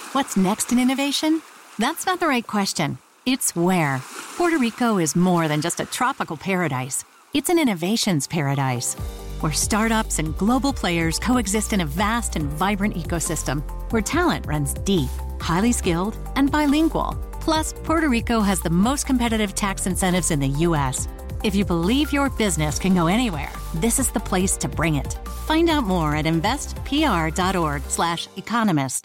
What's next in innovation? That's not the right question. It's where. Puerto Rico is more than just a tropical paradise. It's an innovations paradise, where startups and global players coexist in a vast and vibrant ecosystem, where talent runs deep, highly skilled, and bilingual. Plus, Puerto Rico has the most competitive tax incentives in the U.S. If you believe your business can go anywhere, this is the place to bring it. Find out more at investpr.org/economist.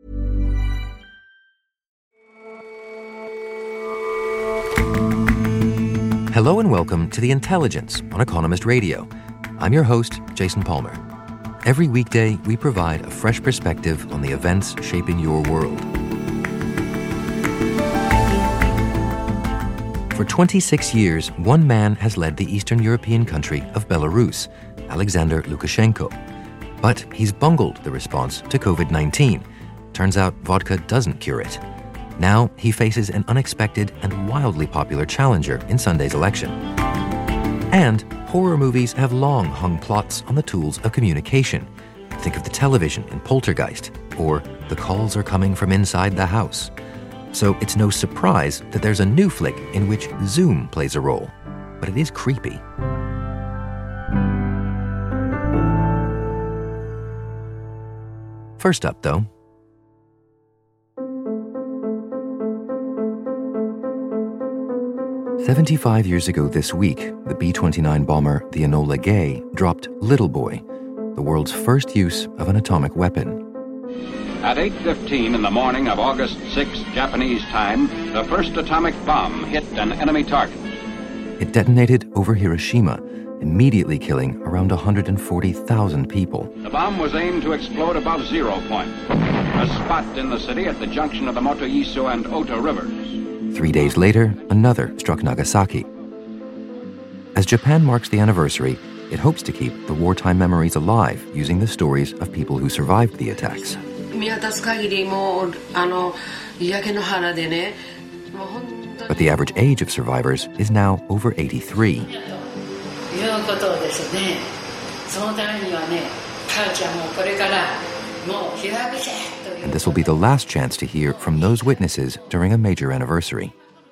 Hello and welcome to The Intelligence on Economist Radio. I'm your host, Jason Palmer. Every weekday, we provide a fresh perspective on the events shaping your world. For 26 years, one man has led the Eastern European country of Belarus, Alexander Lukashenko. But he's bungled the response to COVID-19. Turns out vodka doesn't cure it. Now he faces an unexpected and wildly popular challenger in Sunday's election. And horror movies have long hung plots on the tools of communication. Think of the television in Poltergeist, or The Calls Are Coming From Inside the House. So it's no surprise that there's a new flick in which Zoom plays a role. But it is creepy. First up, though, 75 years ago this week, the B-29 bomber, the Enola Gay, dropped Little Boy, the world's first use of an atomic weapon. At 8:15 in the morning of August 6, Japanese time, the first atomic bomb hit an enemy target. It detonated over Hiroshima, immediately killing around 140,000 people. The bomb was aimed to explode above 0 point, a spot in the city at the junction of the Motoiso and Ota rivers. 3 days later, another struck Nagasaki. As Japan marks the anniversary, it hopes to keep the wartime memories alive using the stories of people who survived the attacks. But the average age of survivors is now over 83. And this will be the last chance to hear from those witnesses during a major anniversary.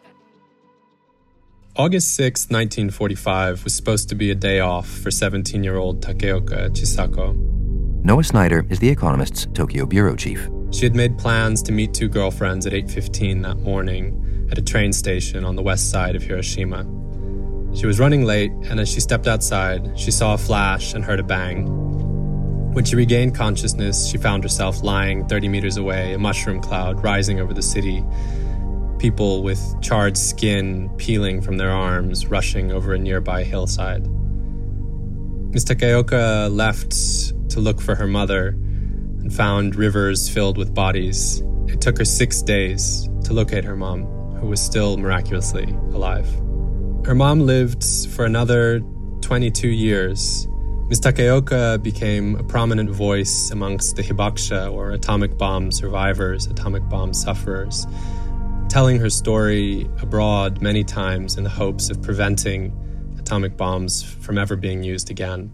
August 6, 1945 was supposed to be a day off for 17-year-old Takeoka Chisako. Noah Snyder is The Economist's Tokyo bureau chief. She had made plans to meet two girlfriends at 8:15 that morning at a train station on the west side of Hiroshima. She was running late, and as she stepped outside, she saw a flash and heard a bang. When she regained consciousness, she found herself lying 30 meters away, a mushroom cloud rising over the city, people with charred skin peeling from their arms, rushing over a nearby hillside. Ms. Takeoka left to look for her mother and found rivers filled with bodies. It took her 6 days to locate her mom, who was still miraculously alive. Her mom lived for another 22 years. Ms. Takeoka became a prominent voice amongst the hibakusha, or atomic bomb survivors, atomic bomb sufferers, telling her story abroad many times in the hopes of preventing atomic bombs from ever being used again.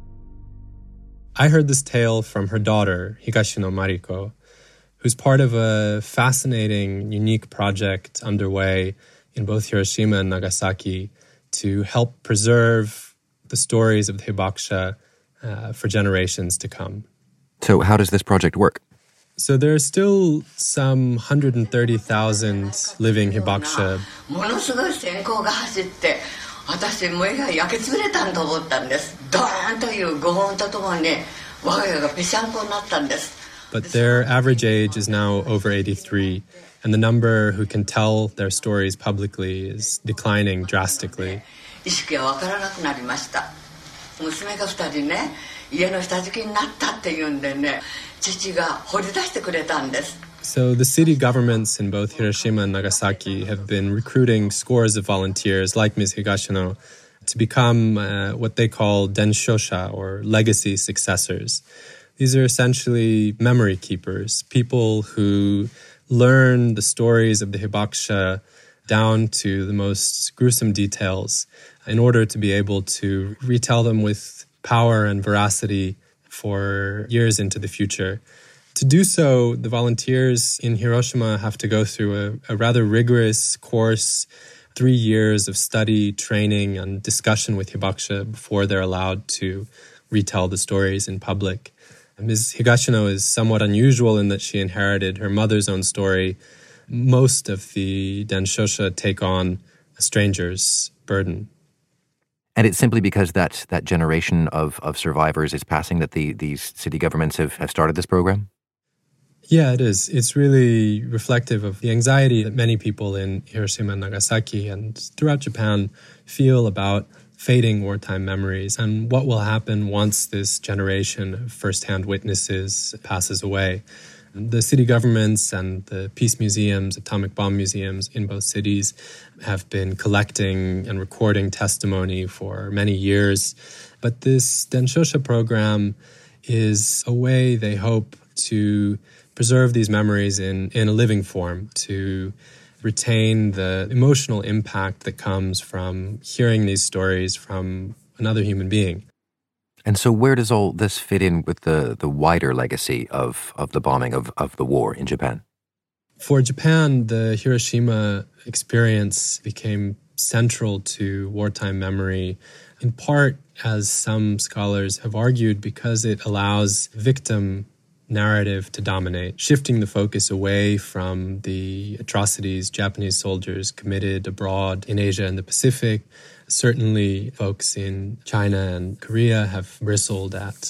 I heard this tale from her daughter, Higashino Mariko, who's part of a fascinating, unique project underway in both Hiroshima and Nagasaki to help preserve the stories of the hibakusha for generations to come. So how does this project work? So there are still some 130,000 living hibakusha. But their average age is now over 83, and the number who can tell their stories publicly is declining drastically. So the city governments in both Hiroshima and Nagasaki have been recruiting scores of volunteers like Ms. Higashino to become what they call denshosha, or legacy successors. These are essentially memory keepers, people who learn the stories of the hibakusha down to the most gruesome details in order to be able to retell them with power and veracity for years into the future. To do so, the volunteers in Hiroshima have to go through a rather rigorous course, 3 years of study, training, and discussion with hibakusha before they're allowed to retell the stories in public. Ms. Higashino is somewhat unusual in that she inherited her mother's own story. Most of the Denshosha take on a stranger's burden. And it's simply because that generation of survivors is passing that these city governments have started this program? Yeah, it is. It's really reflective of the anxiety that many people in Hiroshima and Nagasaki and throughout Japan feel about fading wartime memories and what will happen once this generation of first-hand witnesses passes away. The city governments and the peace museums, atomic bomb museums in both cities have been collecting and recording testimony for many years. But this Denshosha program is a way they hope to preserve these memories in a living form, to retain the emotional impact that comes from hearing these stories from another human being. And so where does all this fit in with the wider legacy of the bombing of the war in Japan? For Japan, the Hiroshima experience became central to wartime memory, in part, as some scholars have argued, because it allows victim narrative to dominate, shifting the focus away from the atrocities Japanese soldiers committed abroad in Asia and the Pacific. Certainly, folks in China and Korea have bristled at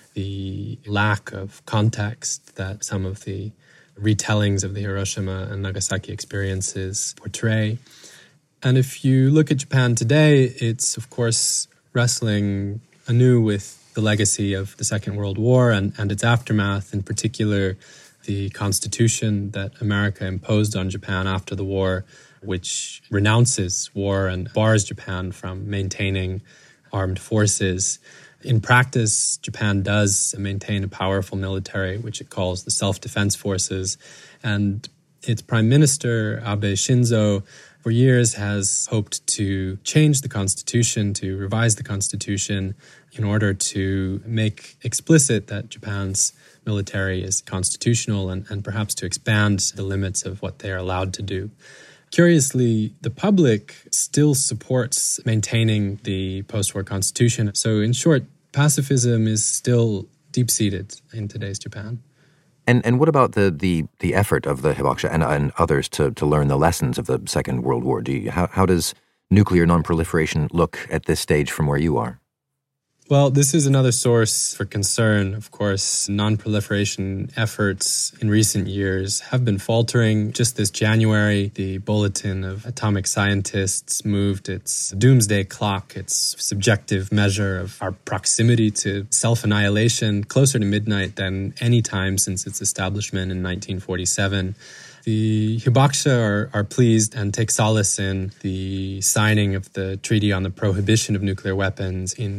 the lack of context that some of the retellings of the Hiroshima and Nagasaki experiences portray. And if you look at Japan today, it's, of course, wrestling anew with the legacy of the Second World War and its aftermath, in particular, the constitution that America imposed on Japan after the war, which renounces war and bars Japan from maintaining armed forces. In practice, Japan does maintain a powerful military, which it calls the Self-Defense Forces. And its Prime Minister, Abe Shinzo, for years has hoped to change the constitution, to revise the constitution in order to make explicit that Japan's military is constitutional and perhaps to expand the limits of what they are allowed to do. Curiously, the public still supports maintaining the post-war constitution. So in short, pacifism is still deep-seated in today's Japan. And what about the effort of the hibakusha and others to learn the lessons of the Second World War? How does nuclear non-proliferation look at this stage from where you are? Well, this is another source for concern. Of course, non-proliferation efforts in recent years have been faltering. Just this January, the Bulletin of Atomic Scientists moved its doomsday clock, its subjective measure of our proximity to self-annihilation, closer to midnight than any time since its establishment in 1947. The hibakusha are pleased and take solace in the signing of the Treaty on the Prohibition of Nuclear Weapons in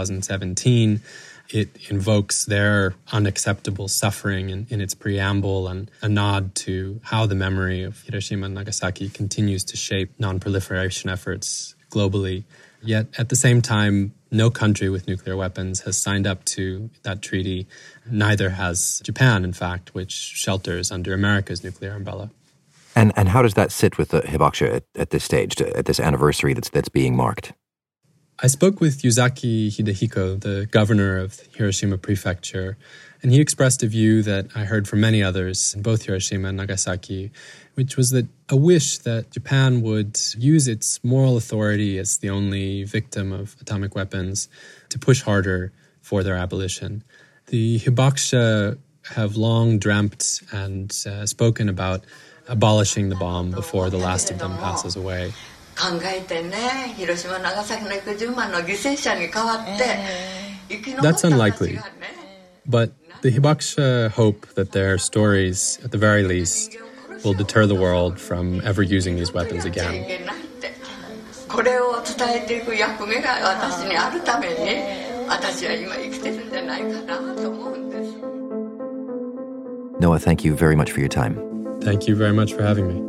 2017. It invokes their unacceptable suffering in its preamble and a nod to how the memory of Hiroshima and Nagasaki continues to shape non-proliferation efforts globally. Yet, at the same time, no country with nuclear weapons has signed up to that treaty. Neither has Japan, in fact, which shelters under America's nuclear umbrella. And how does that sit with the hibakusha at this stage, at this anniversary that's being marked? I spoke with Yuzaki Hidehiko, the governor of Hiroshima Prefecture, and he expressed a view that I heard from many others in both Hiroshima and Nagasaki, which was that a wish that Japan would use its moral authority as the only victim of atomic weapons to push harder for their abolition. The hibakusha have long dreamt and spoken about abolishing the bomb before the last of them passes away. That's unlikely. But the hibakusha hope that their stories, at the very least, will deter the world from ever using these weapons again. Noah, thank you very much for your time. Thank you very much for having me.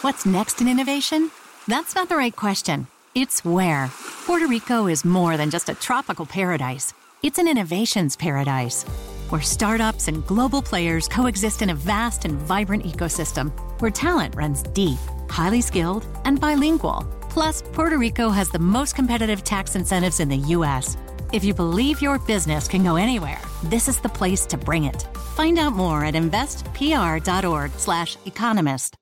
What's next in innovation? That's not the right question. It's where. Puerto Rico is more than just a tropical paradise. It's an innovations paradise, where startups and global players coexist in a vast and vibrant ecosystem, where talent runs deep, highly skilled, and bilingual. Plus, Puerto Rico has the most competitive tax incentives in the U.S. If you believe your business can go anywhere, this is the place to bring it. Find out more at investpr.org/economist.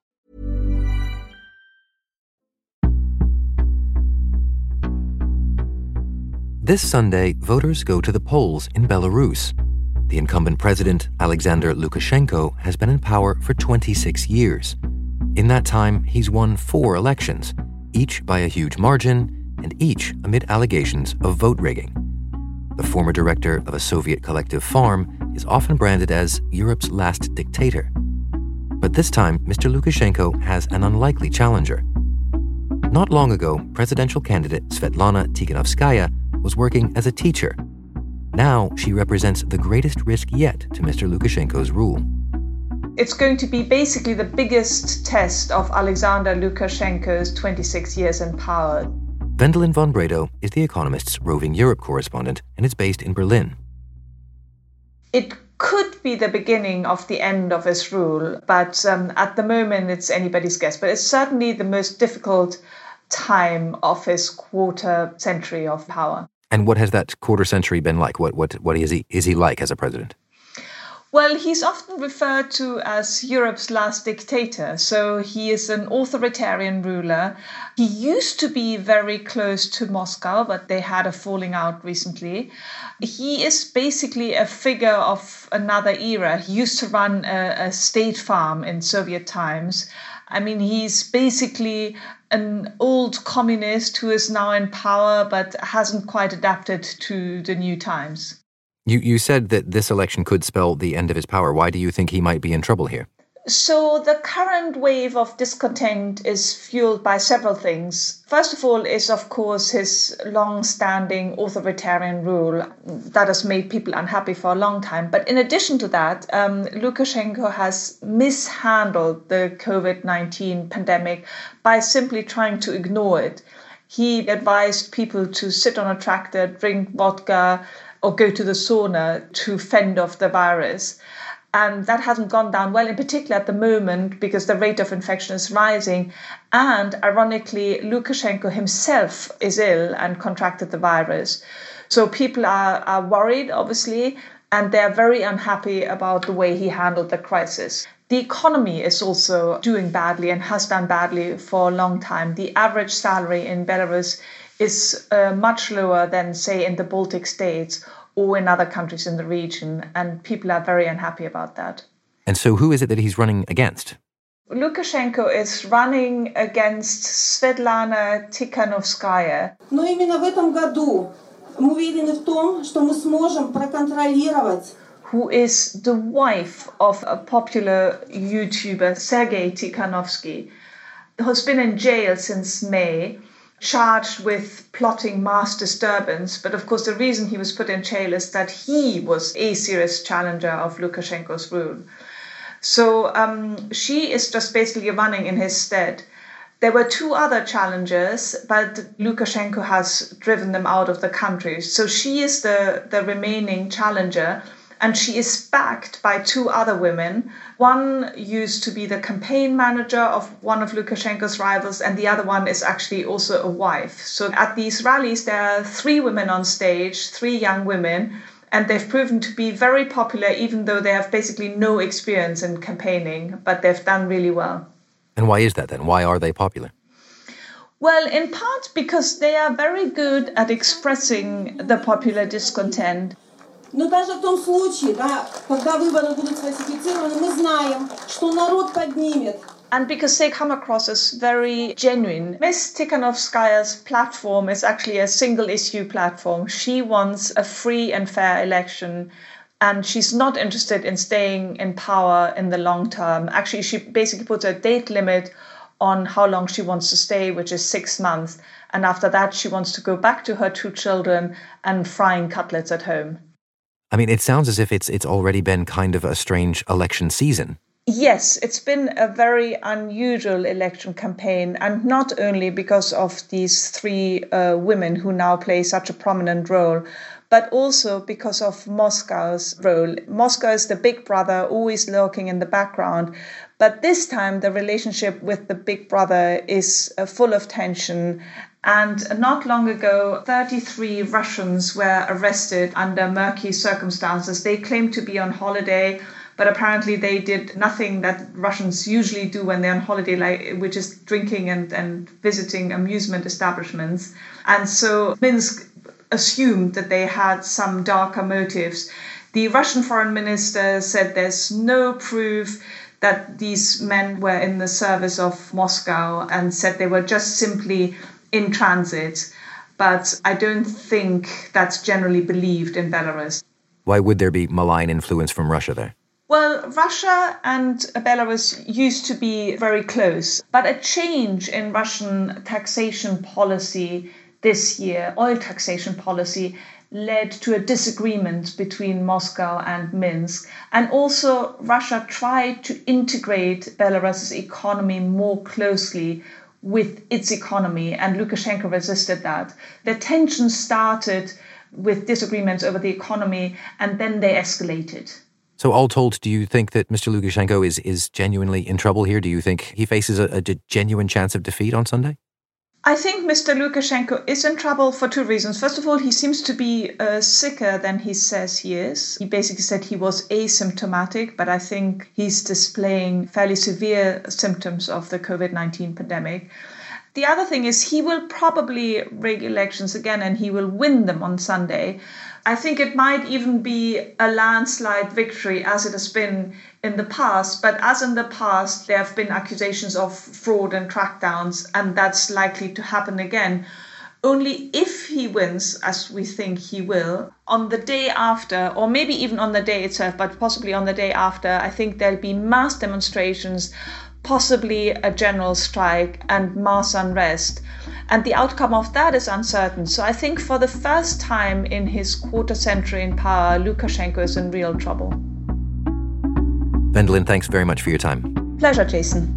This Sunday, voters go to the polls in Belarus. The incumbent president, Alexander Lukashenko, has been in power for 26 years. In that time, he's won 4 elections, each by a huge margin, and each amid allegations of vote rigging. The former director of a Soviet collective farm is often branded as Europe's last dictator. But this time, Mr. Lukashenko has an unlikely challenger. Not long ago, presidential candidate Svetlana Tikhanovskaya was working as a teacher. Now she represents the greatest risk yet to Mr. Lukashenko's rule. It's going to be basically the biggest test of Alexander Lukashenko's 26 years in power. Wendelin von Bredow is The Economist's roving Europe correspondent and is based in Berlin. It could be the beginning of the end of his rule, but at the moment it's anybody's guess. But it's certainly the most difficult time of his quarter century of power. And what has that quarter century been like? What is he like as a president? Well, he's often referred to as Europe's last dictator. So he is an authoritarian ruler. He used to be very close to Moscow, but they had a falling out recently. He is basically a figure of another era. He used to run a state farm in Soviet times. I mean, he's basically an old communist who is now in power but hasn't quite adapted to the new times. You said that this election could spell the end of his power. Why do you think he might be in trouble here? So the current wave of discontent is fueled by several things. First of all is, of course, his long-standing authoritarian rule that has made people unhappy for a long time. But in addition to that, Lukashenko has mishandled the COVID-19 pandemic by simply trying to ignore it. He advised people to sit on a tractor, drink vodka, or go to the sauna to fend off the virus. And that hasn't gone down well, in particular at the moment, because the rate of infection is rising. And ironically, Lukashenko himself is ill and contracted the virus. So people are worried, obviously, and they're very unhappy about the way he handled the crisis. The economy is also doing badly and has done badly for a long time. The average salary in Belarus is much lower than, say, in the Baltic states or in other countries in the region, and people are very unhappy about that. And so who is it that he's running against? Lukashenko is running against Svetlana Tikhanovskaya. Но именно в этом году мы уверены в том, что мы сможем проконтролировать. Who is the wife of a popular YouTuber, Sergei Tikhanovsky, who's been in jail since May, charged with plotting mass disturbance. But of course, the reason he was put in jail is that he was a serious challenger of Lukashenko's rule. So she is just basically running in his stead. There were 2 other challengers, but Lukashenko has driven them out of the country. So she is the remaining challenger. And she is backed by 2 other women. One used to be the campaign manager of one of Lukashenko's rivals, and the other one is actually also a wife. So at these rallies, there are 3 women on stage, 3 young women, and they've proven to be very popular, even though they have basically no experience in campaigning, but they've done really well. And why is that then? Why are they popular? Well, in part because they are very good at expressing the popular discontent. Но даже в том случае, да, когда выборы будут сфальсифицированы, мы знаем, что народ поднимет. And because they come across as very genuine. Ms. Tikhanovskaya's platform is actually a single-issue platform. She wants a free and fair election, and she's not interested in staying in power in the long term. Actually, she basically puts a date limit on how long she wants to stay, which is 6 months. And after that, she wants to go back to her 2 children and frying cutlets at home. I mean, it sounds as if it's already been kind of a strange election season. Yes, it's been a very unusual election campaign, and not only because of these three women who now play such a prominent role, but also because of Moscow's role. Moscow is the big brother, always lurking in the background. But this time, the relationship with the big brother is full of tension. And not long ago, 33 Russians were arrested under murky circumstances. They claimed to be on holiday, but apparently they did nothing that Russians usually do when they're on holiday, which is drinking and visiting amusement establishments. And so Minsk assumed that they had some darker motives. The Russian foreign minister said there's no proof that these men were in the service of Moscow, and said they were just simply in transit. But I don't think that's generally believed in Belarus. Why would there be malign influence from Russia there? Well, Russia and Belarus used to be very close, but a change in Russian taxation policy this year, oil taxation policy, led to a disagreement between Moscow and Minsk. And also, Russia tried to integrate Belarus's economy more closely with its economy, and Lukashenko resisted that. The tension started with disagreements over the economy, and then they escalated. So all told, do you think that Mr. Lukashenko is genuinely in trouble here? Do you think he faces a genuine chance of defeat on Sunday? I think Mr. Lukashenko is in trouble for two reasons. First of all, he seems to be sicker than he says he is. He basically said he was asymptomatic, but I think he's displaying fairly severe symptoms of the COVID-19 pandemic. The other thing is he will probably rig elections again, and he will win them on Sunday. I think it might even be a landslide victory, as it has been in the past. But as in the past, there have been accusations of fraud and crackdowns, and that's likely to happen again. Only if he wins, as we think he will, on the day after, or maybe even on the day itself, but possibly on the day after, I think there'll be mass demonstrations, possibly a general strike and mass unrest. And the outcome of that is uncertain. So I think for the first time in his quarter century in power, Lukashenko is in real trouble. Wendelin, thanks very much for your time. Pleasure, Jason.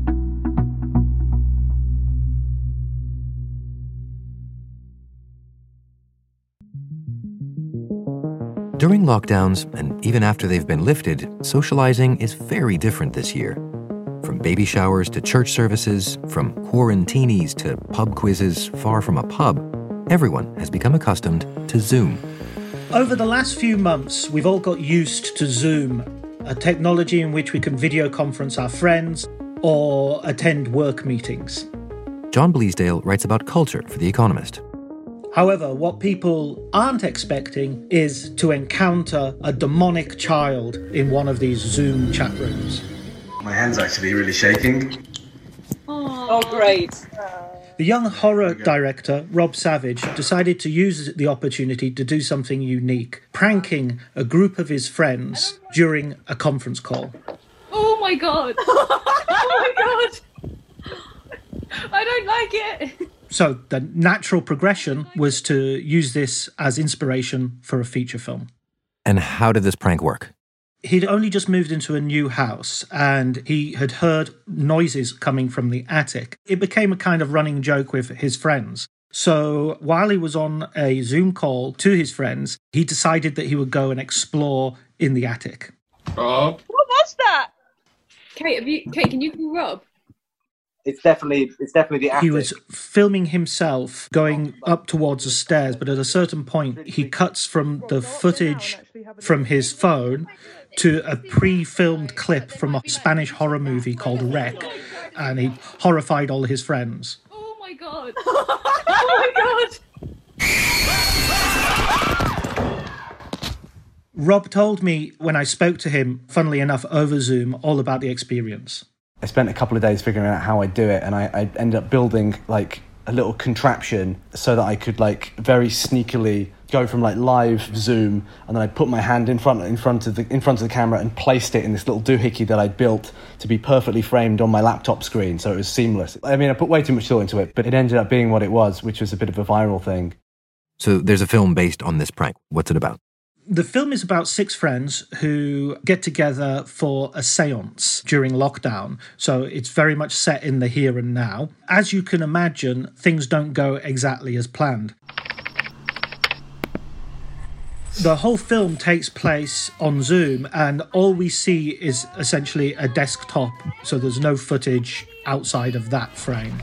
During lockdowns, and even after they've been lifted, socializing is very different this year. From baby showers to church services, from quarantinis to pub quizzes far from a pub, everyone has become accustomed to Zoom. Over the last few months, we've all got used to Zoom, a technology in which we can video conference our friends or attend work meetings. John Bleasdale writes about culture for The Economist. However, what people aren't expecting is to encounter a demonic child in one of these Zoom chat rooms. My hand's actually really shaking. Oh, great. The young horror director, Rob Savage, decided to use the opportunity to do something unique, pranking a group of his friends during a conference call. Oh my God. Oh my God. I don't like it. So the natural progression was to use this as inspiration for a feature film. And how did this prank work? He'd only just moved into a new house and he had heard noises coming from the attic. It became a kind of running joke with his friends. So while he was on a Zoom call to his friends, he decided that he would go and explore in the attic. Rob? What was that? Kate, can you call Rob? It's definitely the attic. He was filming himself going up towards the stairs, but at a certain point, he cuts from the footage from his phone to a pre-filmed clip from a Spanish horror movie called Wreck, and he horrified all his friends. Oh my God. Oh my God. Rob told me when I spoke to him, funnily enough, over Zoom, all about the experience. I spent a couple of days figuring out how I'd do it, and I ended up building like a little contraption so that I could like very sneakily go from like live Zoom, and then I'd put my hand in front of the camera and placed it in this little doohickey that I'd built to be perfectly framed on my laptop screen, so it was seamless. I mean, I put way too much thought into it, but it ended up being what it was, which was a bit of a viral thing. So there's a film based on this prank. What's it about? The film is about 6 friends who get together for a séance during lockdown. So it's very much set in the here and now. As you can imagine, things don't go exactly as planned. The whole film takes place on Zoom, and all we see is essentially a desktop. So there's no footage outside of that frame.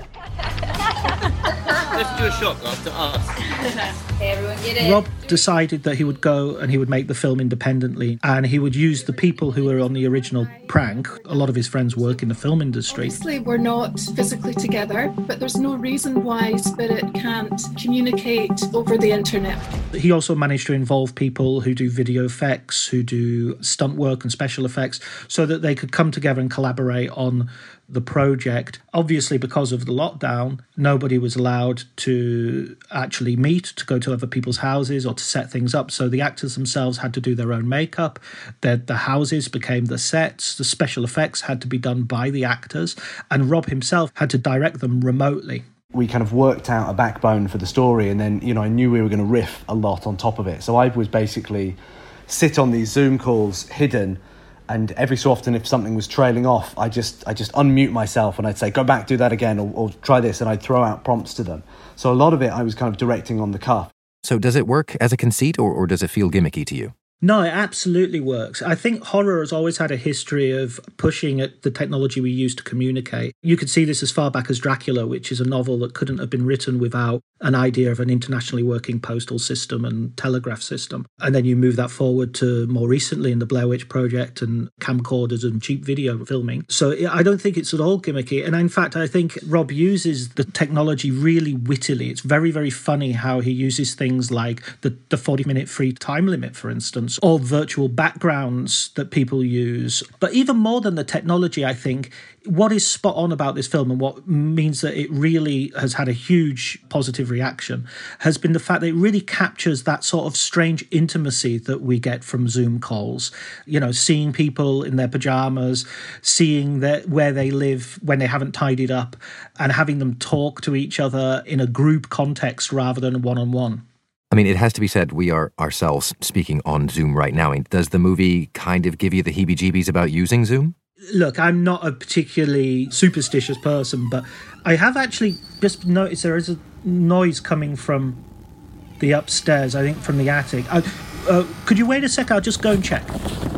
Let's do a shot after us. Hey, everyone, get in. Rob decided that he would go and he would make the film independently, and he would use the people who were on the original prank. A lot of his friends work in the film industry. Obviously, we're not physically together, but there's no reason why Spirit can't communicate over the internet. He also managed to involve people who do video effects, who do stunt work and special effects, so that they could come together and collaborate on the project. Obviously, because of the lockdown, nobody was allowed to actually meet, to go to other people's houses or to set things up. So the actors themselves had to do their own makeup. The houses became the sets. The special effects had to be done by the actors. And Rob himself had to direct them remotely. We kind of worked out a backbone for the story, and then, I knew we were going to riff a lot on top of it. So I was basically sit on these Zoom calls hidden, and every so often, if something was trailing off, I just unmute myself and I'd say, go back, do that again, or try this, and I'd throw out prompts to them. So a lot of it I was kind of directing on the cuff. So does it work as a conceit, or does it feel gimmicky to you? No, it absolutely works. I think horror has always had a history of pushing at the technology we use to communicate. You could see this as far back as Dracula, which is a novel that couldn't have been written without an idea of an internationally working postal system and telegraph system. And then you move that forward to more recently in the Blair Witch Project and camcorders and cheap video filming. So I don't think it's at all gimmicky. And in fact, I think Rob uses the technology really wittily. It's very, very funny how he uses things like the 40-minute free time limit, for instance, or virtual backgrounds that people use. But even more than the technology, I think, what is spot on about this film and what means that it really has had a huge positive reaction has been the fact that it really captures that sort of strange intimacy that we get from Zoom calls. Seeing people in their pajamas, seeing where they live when they haven't tidied up, and having them talk to each other in a group context rather than one-on-one. I mean, it has to be said, we are ourselves speaking on Zoom right now. Does the movie kind of give you the heebie-jeebies about using Zoom? Look, I'm not a particularly superstitious person, but I have actually just noticed there is a noise coming from the upstairs, I think from the attic. Could you wait a sec? I'll just go and check.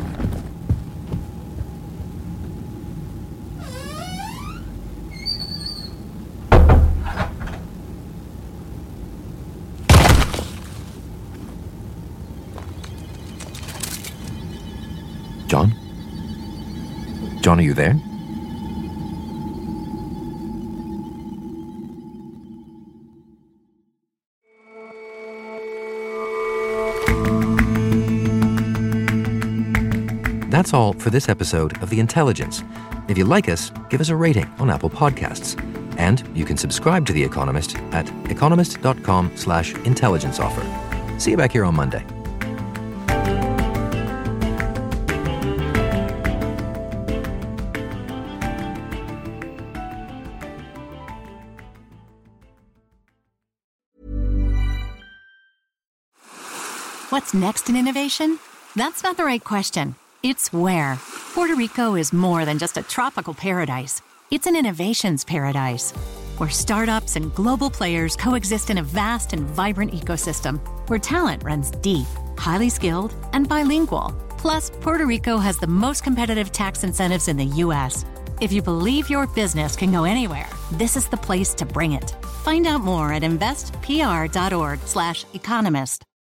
John? John, are you there? That's all for this episode of The Intelligence. If you like us, give us a rating on Apple Podcasts. And you can subscribe to The Economist at economist.com/intelligence offer. See you back here on Monday. What's next in innovation? That's not the right question. It's where. Puerto Rico is more than just a tropical paradise. It's an innovations paradise, where startups and global players coexist in a vast and vibrant ecosystem, where talent runs deep, highly skilled, and bilingual. Plus, Puerto Rico has the most competitive tax incentives in the U.S. If you believe your business can go anywhere, this is the place to bring it. Find out more at investpr.org/economist.